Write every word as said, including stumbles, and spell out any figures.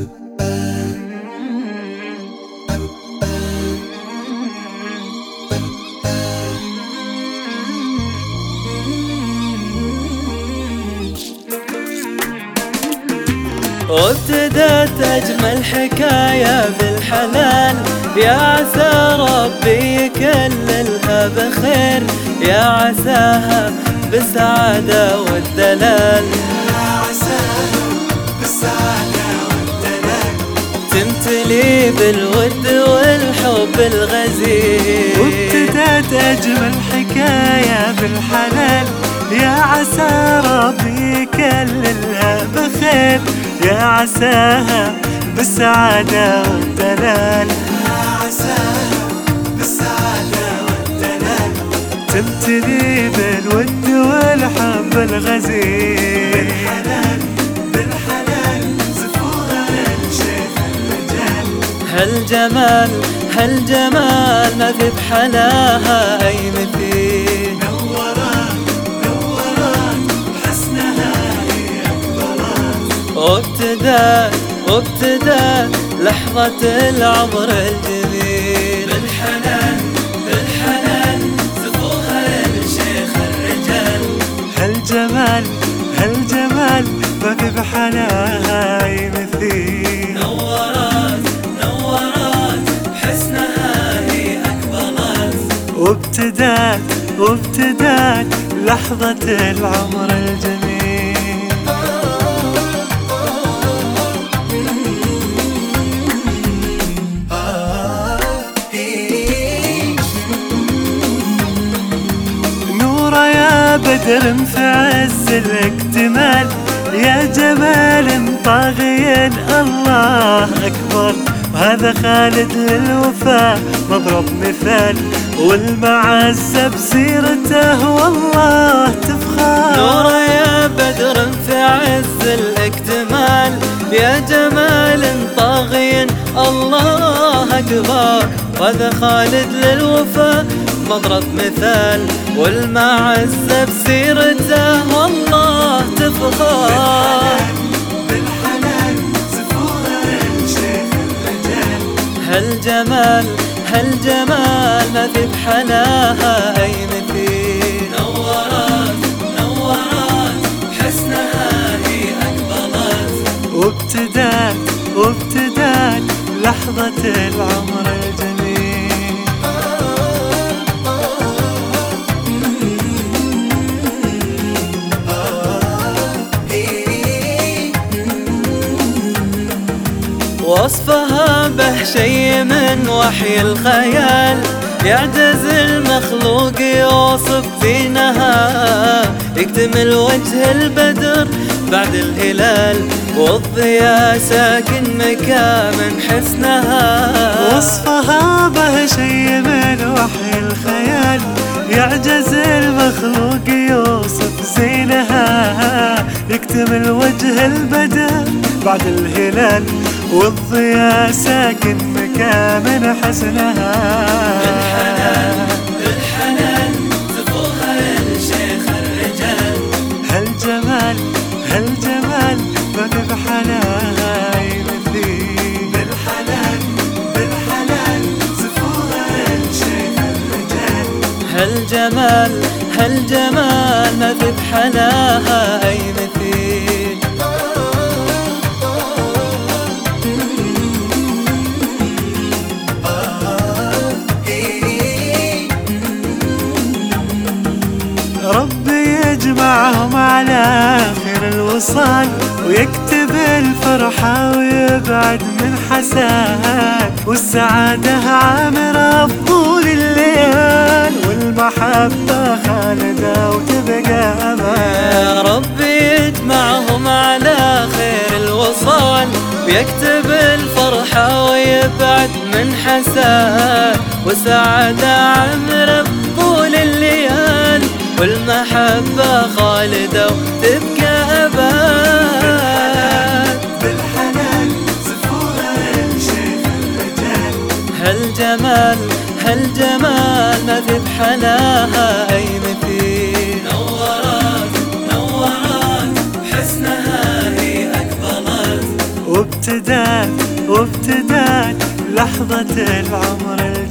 وابتدت أجمل حكاية بالحلال، يا عسى ربي يكللها بخير، يا عساها بالسعادة والدلال، يا عساها بالسعادة والدلال، تمتلي بالود والحب الغزير. وابتدت أجمل حكاية بالحلال، يا عسى ربي يكللها بخير، يا عساها بالسعادة والدلال، يا عساها بالسعادة والدلال، تمتلي بالود والحب الغزير. بالحلال بالحلال زفوها للشيخ الرجال، هالجمال هالجمال ما في بحلاها أي مثيل، نوران نوران حسنها هي أكبرات، وابتدت وابتدت لحظة العمر الجميل. بالحلال بالحلال زفوها للشيخ الرجال، هالجمال هالجمال ما في بحلاها أي مثيل، نورات نورات حسنها هي أكبرات، وابتدات وابتدات لحظة العمر الجميل. نورة يا بدر في عز الاكتمال، يا جمال طاغي الله أكبر، وهذا خالد للوفاء مضرب مثال، والمعزة بسيرته والله تفخر. نورة يا بدر في عز الاكتمال، يا جمال طاغي الله أكبر، وهذا خالد للوفاء مضرب مثال، والمعزة بسيرته والله تفخر. بالحلال زفوها للشيخ الرجال، هالجمال هالجمال ما في بحلاها أي مثيل، نورات نورات حسنها هي أكبرات، وابتدات وابتدات لحظة العمر الجميل. وصفها به شيء من وحي الخيال، يعجز المخلوق يوصف زينها، يكتمل وجه البدر بعد الهلال، والضياء ساكن مكامن حسنها. وصفها به شيء من وحي الخيال، يعجز المخلوق يوصف زينها، يكتمل وجه البدر بعد الهلال، والضياء ساكن مكامن حسنها. بالحلال بالحلال زفوها للشيخ الرجال، هالجمال هالجمال ما في بحلاها أي مثيل. بالحلال بالحلال زفوها للشيخ الرجال، هالجمال هالجمال ما في بحلاها أي مثيل. ربي يجمعهم على خير الوصال، ويكتب الفرحة ويبعد من حساد، والسعادة عامرة بطول الليل، والمحبة خالدة وتبقى أمان. يا ربي يجمعهم على خير الوصال، ويكتب الفرحة ويبعد من حساد، والسعادة عامرة بطول الليل، والمحبة خالدة وتبقى أبد. بالحلال زفوها للشيخ الرجال، هالجمال هالجمال ما في بحلاها أي مثيل، نورات نورات حسنها هي أكبرات، وابتدات وابتدات لحظة العمر